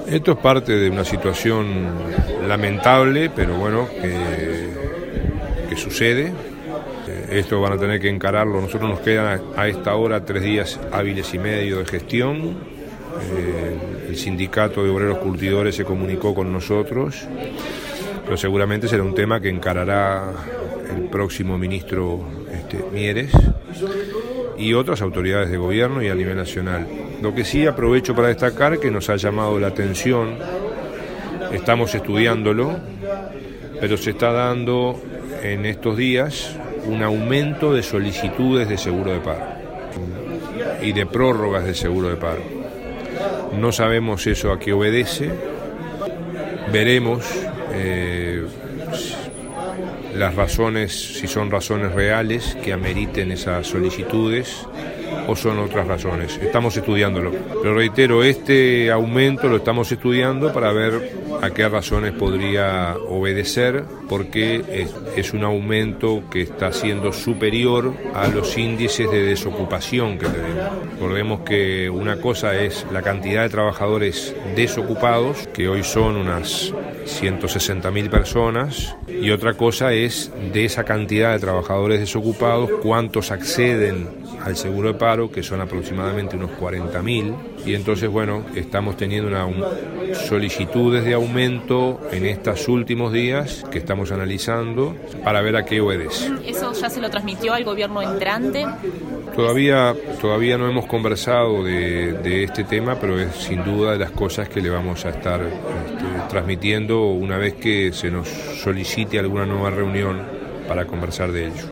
Esto es parte de una situación lamentable, pero bueno, que sucede. Esto van a tener que encararlo. Nosotros nos quedan a esta hora 3 días hábiles y medio de gestión. El sindicato de obreros curtidores se comunicó con nosotros, pero seguramente será un tema que encarará el próximo ministro Mieres y otras autoridades de gobierno y a nivel nacional. Lo que sí aprovecho para destacar que nos ha llamado la atención, estamos estudiándolo, pero se está dando en estos días un aumento de solicitudes de seguro de paro y de prórrogas de seguro de paro. No sabemos eso a qué obedece, veremos las razones, si son razones reales que ameriten esas solicitudes o son otras razones. Estamos estudiándolo. Pero reitero, este aumento lo estamos estudiando para ver a qué razones podría obedecer, porque es un aumento que está siendo superior a los índices de desocupación que tenemos. Recordemos que una cosa es la cantidad de trabajadores desocupados, que hoy son unas 160.000 personas, y otra cosa es de esa cantidad de trabajadores desocupados, cuántos acceden al seguro de paro, que son aproximadamente unos 40.000, y entonces, bueno, estamos teniendo solicitudes de aumento en estos últimos días que estamos analizando para ver a qué obedece. ¿Eso ya se lo transmitió al gobierno entrante? Todavía no hemos conversado de este tema, pero es sin duda de las cosas que le vamos a estar transmitiendo una vez que se nos solicite alguna nueva reunión para conversar de ello.